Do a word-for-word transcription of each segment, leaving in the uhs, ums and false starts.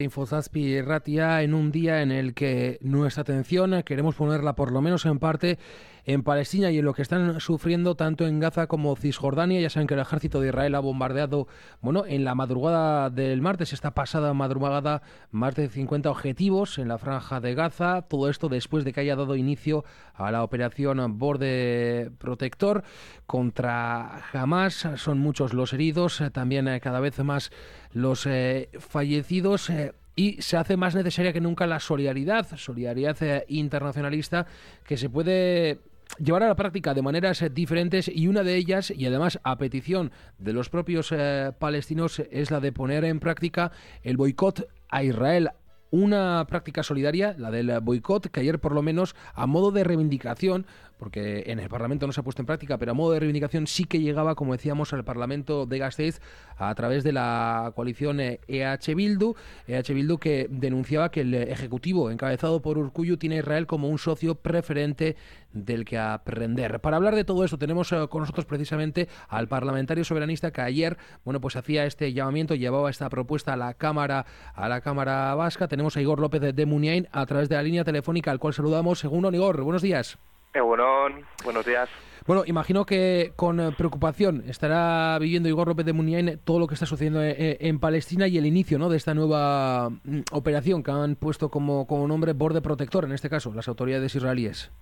Infozazpi Ratia, en un día en el que nuestra atención queremos ponerla por lo menos en parte en Palestina y en lo que están sufriendo tanto en Gaza como Cisjordania. Ya saben que el ejército de Israel ha bombardeado, bueno, en la madrugada del martes, esta pasada madrugada, más de cincuenta objetivos en la franja de Gaza. Todo esto después de que haya dado inicio a la operación Borde Protector contra Hamas. Son muchos los heridos, también cada vez más los eh, fallecidos. Eh, Y se hace más necesaria que nunca la solidaridad, solidaridad eh, internacionalista que se puede llevar a la práctica de maneras eh, diferentes, y una de ellas, y además a petición de los propios eh, palestinos, es la de poner en práctica el boicot a Israel. Una práctica solidaria, la del boicot, que ayer por lo menos a modo de reivindicación, porque en el Parlamento no se ha puesto en práctica, pero a modo de reivindicación sí que llegaba, como decíamos, al Parlamento de Gasteiz a través de la coalición E H Bildu, E H Bildu que denunciaba que el Ejecutivo encabezado por Urkullu tiene a Israel como un socio preferente del que aprender. Para hablar de todo esto tenemos eh, con nosotros precisamente al parlamentario soberanista que ayer, bueno, pues hacía este llamamiento, llevaba esta propuesta a la Cámara, a la Cámara Vasca. Tenemos a Igor López de, de Muniain a través de la línea telefónica, al cual saludamos. Según Igor, buenos días. Egunon, buenos días. Bueno, imagino que con preocupación estará viviendo Igor López de Muniain todo lo que está sucediendo en, en Palestina y el inicio, ¿no?, de esta nueva mm, operación que han puesto como, como nombre Borde Protector, en este caso, las autoridades israelíes.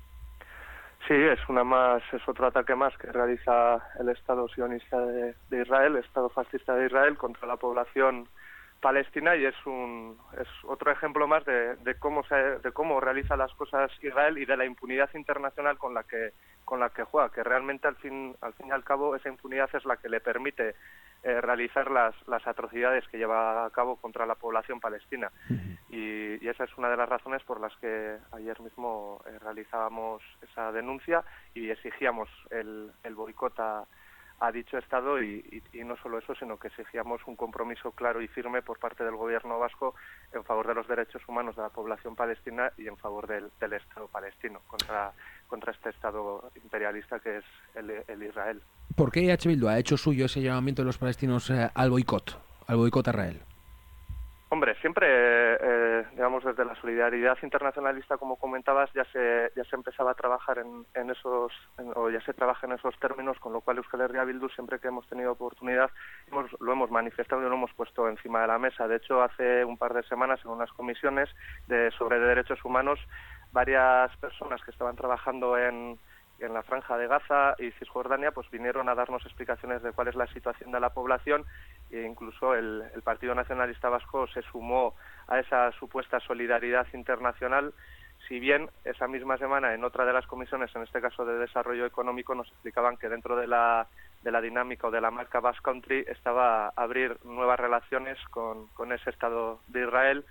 Sí, es una más, es otro ataque más que realiza el Estado sionista de, de Israel, el Estado fascista de Israel, contra la población palestina, y es un es otro ejemplo más de, de cómo se de cómo realiza las cosas Israel y de la impunidad internacional con la que con la que juega, que realmente al fin al fin y al cabo esa impunidad es la que le permite eh, realizar las las atrocidades que lleva a cabo contra la población palestina. Uh-huh. y, y esa es una de las razones por las que ayer mismo eh, realizábamos esa denuncia y exigíamos el el boicot a a dicho Estado, y, y, y no solo eso, sino que exigíamos un compromiso claro y firme por parte del gobierno vasco en favor de los derechos humanos de la población palestina y en favor del, del Estado palestino, contra, contra este Estado imperialista que es el, el Israel. ¿Por qué E H Bildu ha hecho suyo ese llamamiento de los palestinos eh, al boicot, al boicot a Israel? Hombre, siempre, eh, digamos, desde la solidaridad internacionalista, como comentabas, ya se ya se empezaba a trabajar en, en esos, en, o ya se trabaja en esos términos, con lo cual Euskal Herria Bildu, siempre que hemos tenido oportunidad, hemos, lo hemos manifestado y lo hemos puesto encima de la mesa. De hecho, hace un par de semanas, en unas comisiones de sobre derechos humanos, varias personas que estaban trabajando en en la Franja de Gaza y Cisjordania, pues vinieron a darnos explicaciones de cuál es la situación de la población, e incluso el, el Partido Nacionalista Vasco se sumó a esa supuesta solidaridad internacional, si bien esa misma semana en otra de las comisiones, en este caso de desarrollo económico, nos explicaban que dentro de la de la dinámica o de la marca Basque Country estaba abrir nuevas relaciones con, con ese Estado de Israel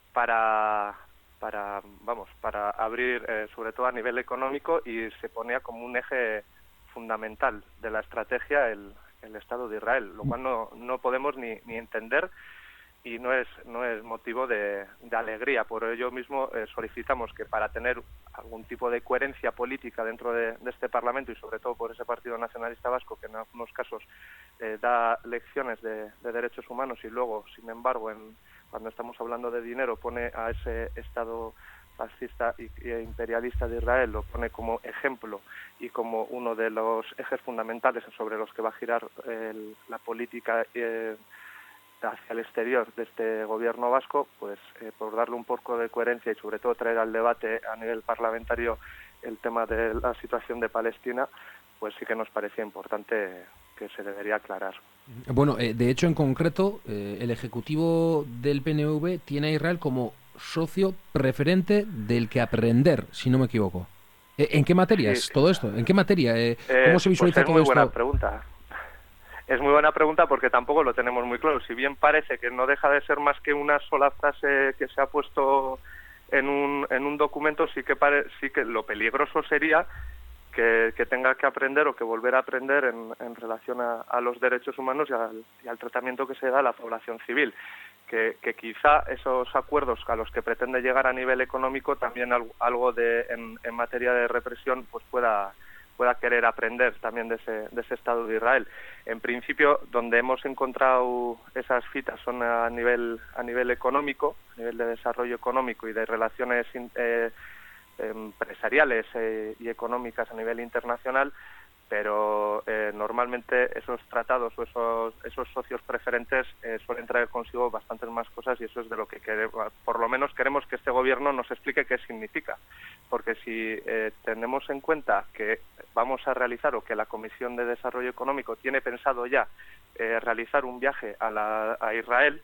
para para vamos para abrir eh, sobre todo a nivel económico, y se ponía como un eje fundamental de la estrategia el, el Estado de Israel, lo cual no, no podemos ni, ni entender, y no es no es motivo de, de alegría. Por ello mismo eh, solicitamos que, para tener algún tipo de coherencia política dentro de, de este Parlamento, y sobre todo por ese Partido Nacionalista Vasco que en algunos casos eh, da lecciones de, de derechos humanos y luego, sin embargo, en cuando estamos hablando de dinero, pone a ese Estado fascista e imperialista de Israel, lo pone como ejemplo y como uno de los ejes fundamentales sobre los que va a girar el, la política eh, hacia el exterior de este gobierno vasco, pues eh, por darle un poco de coherencia y sobre todo traer al debate a nivel parlamentario el tema de la situación de Palestina, pues sí que nos parecía importante que se debería aclarar. Bueno, eh, de hecho, en concreto, eh, el Ejecutivo del P N V tiene a Israel como socio preferente del que aprender, si no me equivoco. Eh, ¿En qué materia es sí. todo esto? ¿En qué materia? Eh, ¿Cómo eh, se visualiza pues es todo muy esto? Buena pregunta. Es muy buena pregunta porque tampoco lo tenemos muy claro. Si bien parece que no deja de ser más que una sola frase que se ha puesto en un en un documento, sí que pare, sí que lo peligroso sería Que, que tenga que aprender o que volver a aprender en, en relación a, a los derechos humanos y al, y al tratamiento que se da a la población civil, que, que quizá esos acuerdos a los que pretende llegar a nivel económico también algo, algo de en, en materia de represión pues pueda pueda querer aprender también de ese, de ese Estado de Israel. En principio, donde hemos encontrado esas citas son a nivel a nivel económico, a nivel de desarrollo económico y de relaciones eh, empresariales eh, y económicas a nivel internacional, pero eh, normalmente esos tratados o esos esos socios preferentes eh, suelen traer consigo bastantes más cosas, y eso es de lo que queremos, por lo menos queremos que este gobierno nos explique qué significa, porque si eh, tenemos en cuenta que vamos a realizar, o que la Comisión de Desarrollo Económico tiene pensado ya eh, realizar un viaje a, la, a Israel,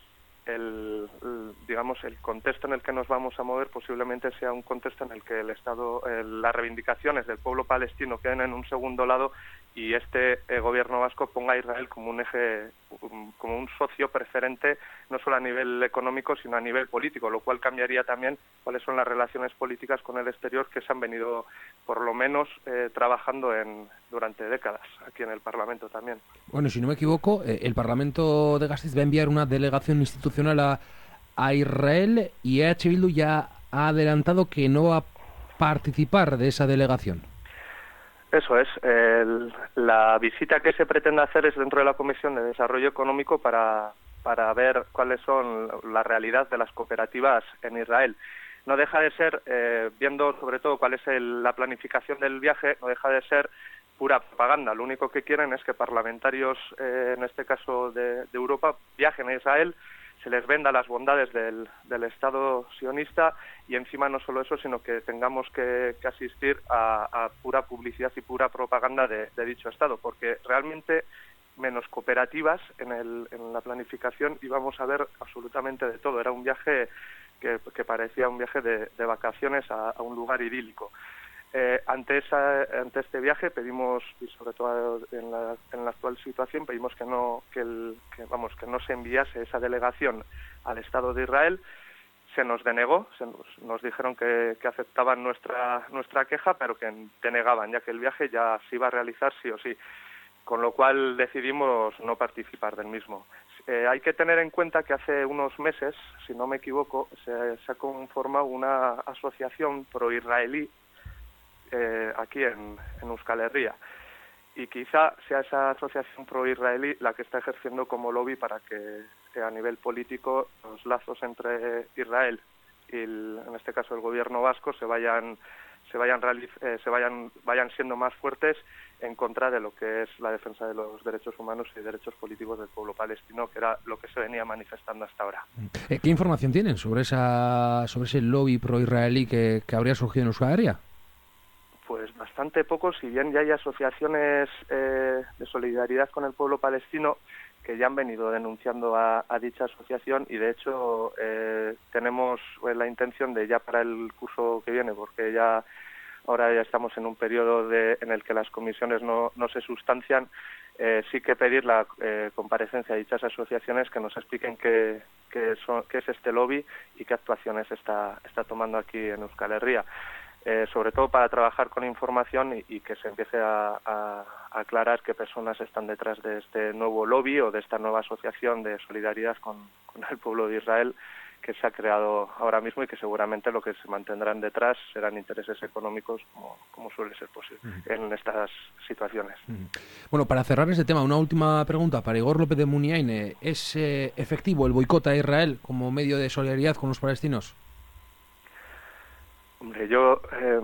El, el, digamos, el contexto en el que nos vamos a mover posiblemente sea un contexto en el que el Estado, el, las reivindicaciones del pueblo palestino queden en un segundo lado, y este eh, gobierno vasco ponga a Israel como un eje, um, como un socio preferente, no solo a nivel económico, sino a nivel político, lo cual cambiaría también cuáles son las relaciones políticas con el exterior que se han venido, por lo menos, eh, trabajando en durante décadas, aquí en el Parlamento también. Bueno, si no me equivoco, eh, el Parlamento de Gasteiz va a enviar una delegación institucional a, a Israel, y E H Bildu ya ha adelantado que no va a participar de esa delegación. Eso es. El, la visita que se pretende hacer es dentro de la Comisión de Desarrollo Económico para, para ver cuáles son la realidad de las cooperativas en Israel. No deja de ser, eh, viendo sobre todo cuál es el, la planificación del viaje, no deja de ser pura propaganda. Lo único que quieren es que parlamentarios, eh, en este caso de, de Europa, viajen a Israel, se les venda las bondades del, del Estado sionista, y encima no solo eso, sino que tengamos que, que asistir a, a pura publicidad y pura propaganda de, de dicho Estado, porque realmente menos cooperativas en, el, en la planificación íbamos a ver absolutamente de todo. Era un viaje que, que parecía un viaje de, de vacaciones a, a un lugar idílico. Eh, ante, esa, ante este viaje pedimos, y sobre todo en la, en la actual situación, pedimos que no que, el, que vamos que no se enviase esa delegación al Estado de Israel. Se nos denegó, se nos, nos dijeron que, que aceptaban nuestra nuestra queja, pero que denegaban, ya que el viaje ya se iba a realizar sí o sí, con lo cual decidimos no participar del mismo. Eh, hay que tener en cuenta que hace unos meses, si no me equivoco, se, se ha conformado una asociación pro-israelí Eh, aquí en, en Euskal Herria, y quizá sea esa asociación pro-israelí la que está ejerciendo como lobby para que, que a nivel político los lazos entre Israel y el, en este caso el gobierno vasco se vayan se vayan eh, se vayan vayan siendo más fuertes en contra de lo que es la defensa de los derechos humanos y derechos políticos del pueblo palestino, que era lo que se venía manifestando hasta ahora. ¿Qué información tienen sobre esa sobre ese lobby pro-israelí que, que habría surgido en Euskal Herria? Pues bastante poco, si bien ya hay asociaciones eh, de solidaridad con el pueblo palestino que ya han venido denunciando a, a dicha asociación, y de hecho eh, tenemos la intención de ya para el curso que viene, porque ya ahora ya estamos en un periodo de, en el que las comisiones no, no se sustancian, eh, sí que pedir la eh, comparecencia de dichas asociaciones que nos expliquen qué, qué, son, qué es este lobby y qué actuaciones está, está tomando aquí en Euskal Herria. Eh, sobre todo para trabajar con información y, y que se empiece a, a, a aclarar qué personas están detrás de este nuevo lobby o de esta nueva asociación de solidaridad con, con el pueblo de Israel que se ha creado ahora mismo, y que seguramente lo que se mantendrán detrás serán intereses económicos, como, como suele ser posible uh-huh. en estas situaciones. Uh-huh. Bueno, para cerrar este tema, una última pregunta para Igor López de Muniain. ¿Es eh, efectivo el boicot a Israel como medio de solidaridad con los palestinos? Hombre, yo, eh,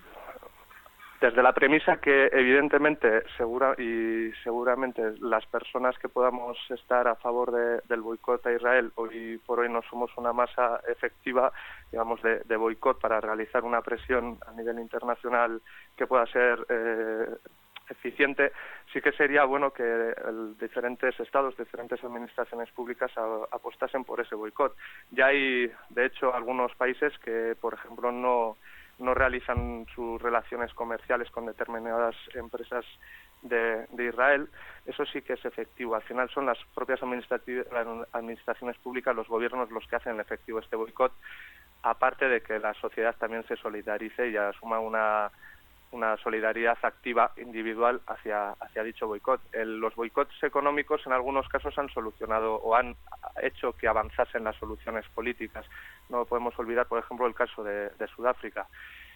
desde la premisa que evidentemente segura y seguramente las personas que podamos estar a favor de, del boicot a Israel, hoy por hoy no somos una masa efectiva, digamos, de, de boicot para realizar una presión a nivel internacional que pueda ser eh, eficiente, sí que sería bueno que el, diferentes estados, diferentes administraciones públicas a, apostasen por ese boicot. Ya hay, de hecho, algunos países que, por ejemplo, no, no realizan sus relaciones comerciales con determinadas empresas de, de Israel. Eso sí que es efectivo. Al final son las propias administraciones públicas, los gobiernos, los que hacen efectivo este boicot, aparte de que la sociedad también se solidarice y asuma una una solidaridad activa individual hacia hacia dicho boicot. El, los boicots económicos en algunos casos han solucionado o han hecho que avanzasen las soluciones políticas. No podemos olvidar, por ejemplo, el caso de, de Sudáfrica.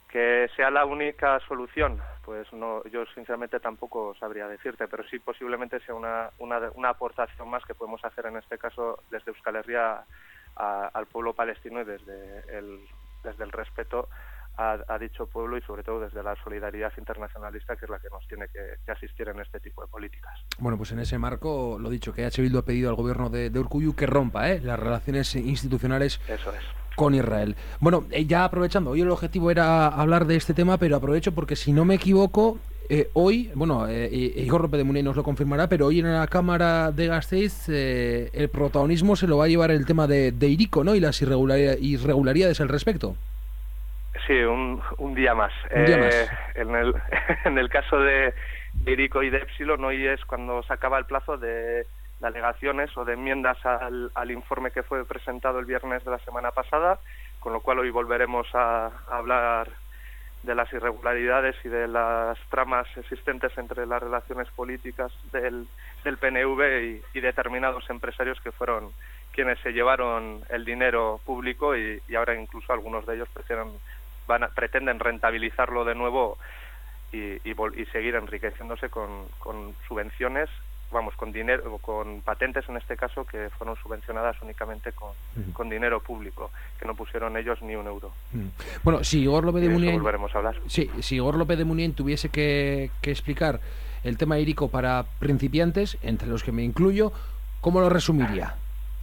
Que sea la única solución, pues no, yo sinceramente tampoco sabría decirte, pero sí posiblemente sea una, una, una aportación más que podemos hacer en este caso desde Euskal Herria a, al pueblo palestino y desde el, desde el respeto a, a dicho pueblo y sobre todo desde la solidaridad internacionalista, que es la que nos tiene que, que asistir en este tipo de políticas. Bueno, pues en ese marco, lo dicho, que H. Bildu ha pedido al gobierno de, de Urkullu que rompa ¿eh? las relaciones institucionales. Eso es. Con Israel. Bueno, eh, ya aprovechando, hoy el objetivo era hablar de este tema, pero aprovecho porque si no me equivoco, eh, hoy, bueno, eh, Igor López de Munain nos lo confirmará, pero hoy en la Cámara de Gasteiz eh, el protagonismo se lo va a llevar el tema de, de Hiriko, ¿no? Y las irregularidades, irregularidades al respecto. Sí, un, un día más. Un día eh, más. En el, en el caso de Hiriko y de Epsilon, hoy es cuando se acaba el plazo de de alegaciones o de enmiendas al, al informe que fue presentado el viernes de la semana pasada, con lo cual hoy volveremos a, a hablar de las irregularidades y de las tramas existentes entre las relaciones políticas del, del P N V y, y determinados empresarios que fueron quienes se llevaron el dinero público y, y ahora incluso algunos de ellos pretenden, van a, pretenden rentabilizarlo de nuevo y, y, y seguir enriqueciéndose con, con subvenciones, vamos, con dinero, con patentes en este caso, que fueron subvencionadas únicamente con, uh-huh. con dinero público, que no pusieron ellos ni un euro. Uh-huh. Bueno, si Igor López de Munain, volveremos a hablar. Sí, si Igor López de Munain tuviese que, que explicar el tema Hiriko para principiantes, entre los que me incluyo, ¿cómo lo resumiría?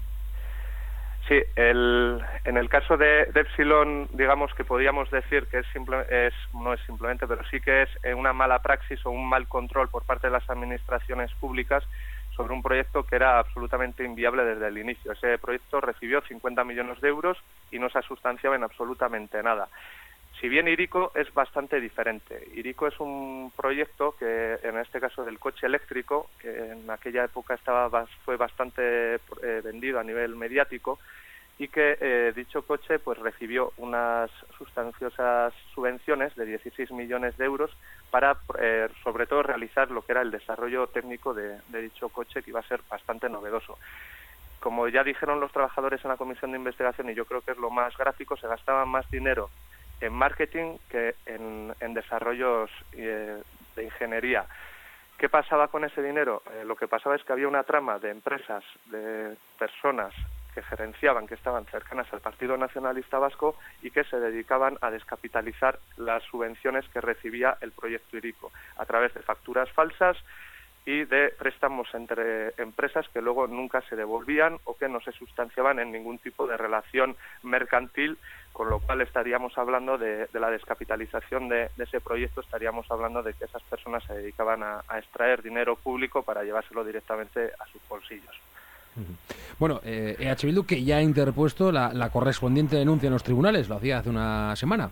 Sí, el, en el caso de, de Epsilon, digamos que podríamos decir que es simple, es, no es simplemente, pero sí que es una mala praxis o un mal control por parte de las administraciones públicas sobre un proyecto que era absolutamente inviable desde el inicio. Ese proyecto recibió cincuenta millones de euros y no se ha sustanciado en absolutamente nada. Si bien Hiriko es bastante diferente. Hiriko es un proyecto que, en este caso del coche eléctrico, que en aquella época estaba fue bastante eh, vendido a nivel mediático, y que eh, dicho coche pues recibió unas sustanciosas subvenciones de dieciséis millones de euros para, eh, sobre todo, realizar lo que era el desarrollo técnico de, de dicho coche, que iba a ser bastante novedoso. Como ya dijeron los trabajadores en la comisión de investigación, y yo creo que es lo más gráfico, se gastaba más dinero en marketing que en, en desarrollos eh, de ingeniería. ¿Qué pasaba con ese dinero? Eh, lo que pasaba es que había una trama de empresas, de personas que gerenciaban, que estaban cercanas al Partido Nacionalista Vasco y que se dedicaban a descapitalizar las subvenciones que recibía el proyecto Hiriko a través de facturas falsas y de préstamos entre empresas que luego nunca se devolvían o que no se sustanciaban en ningún tipo de relación mercantil, con lo cual estaríamos hablando de, de la descapitalización de, de ese proyecto, estaríamos hablando de que esas personas se dedicaban a, a extraer dinero público para llevárselo directamente a sus bolsillos. Bueno, eh, E H Bildu que ya ha interpuesto la, la correspondiente denuncia en los tribunales, lo hacía hace una semana.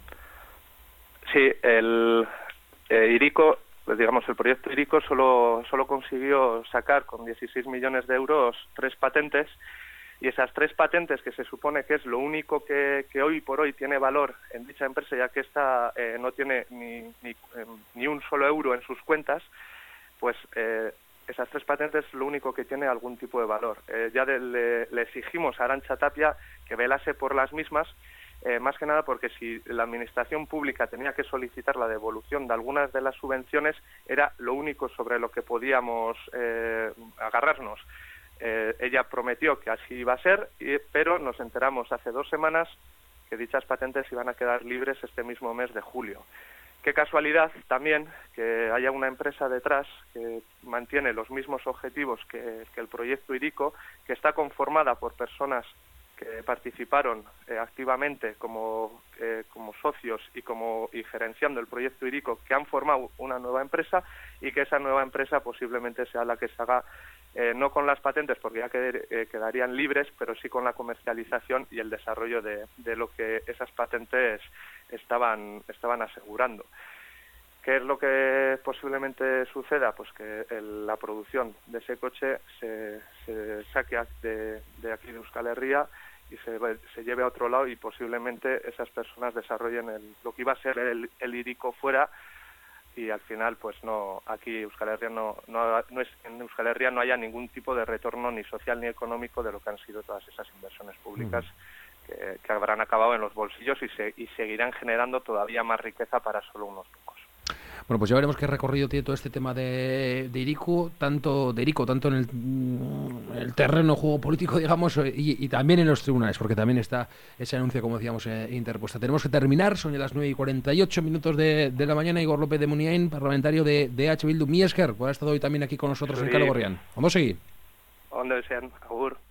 Sí, el eh, Hiriko, pues digamos, el proyecto Hiriko solo, solo consiguió sacar con dieciséis millones de euros tres patentes, y esas tres patentes, que se supone que es lo único que, que hoy por hoy tiene valor en dicha empresa, ya que esta eh, no tiene ni, ni, eh, ni un solo euro en sus cuentas, pues eh, esas tres patentes es lo único que tiene algún tipo de valor. Eh, ya de, le, le exigimos a Arantxa Tapia que velase por las mismas, eh, más que nada porque si la administración pública tenía que solicitar la devolución de algunas de las subvenciones, era lo único sobre lo que podíamos eh, agarrarnos. Eh, ella prometió que así iba a ser, y, pero nos enteramos hace dos semanas que dichas patentes iban a quedar libres este mismo mes de julio. Qué casualidad también que haya una empresa detrás que mantiene los mismos objetivos que, que el proyecto Hiriko, que está conformada por personas que participaron eh, activamente como, eh, como socios y como y gerenciando el proyecto Hiriko, que han formado una nueva empresa, y que esa nueva empresa posiblemente sea la que se haga eh, no con las patentes, porque ya que, eh, quedarían libres, pero sí con la comercialización y el desarrollo de, de lo que esas patentes estaban estaban asegurando. ¿Qué es lo que posiblemente suceda? Pues que el, la producción de ese coche se, se saque de, de aquí de Euskal Herria y se, se lleve a otro lado, y posiblemente esas personas desarrollen el, lo que iba a ser el, el Hiriko fuera, y al final pues no, aquí Euskal Herria no, no, no es, en Euskal Herria no haya ningún tipo de retorno ni social ni económico de lo que han sido todas esas inversiones públicas. Mm. que, que habrán acabado en los bolsillos y, se, y seguirán generando todavía más riqueza para solo unos pocos. Bueno, pues ya veremos qué recorrido tiene todo este tema de, de Hiriko, tanto de Hiriko, tanto en el, el terreno juego político, digamos, y, y también en los tribunales, porque también está ese anuncio, como decíamos, eh, interpuesta. Tenemos que terminar, son ya las nueve y cuarenta y ocho minutos de, de la mañana. Igor López de Muniain, parlamentario de, de H. Bildu. Mi esker, por haber estado hoy también aquí con nosotros sí. en Kale Borrian. Vamos a seguir. Donde sean, agur.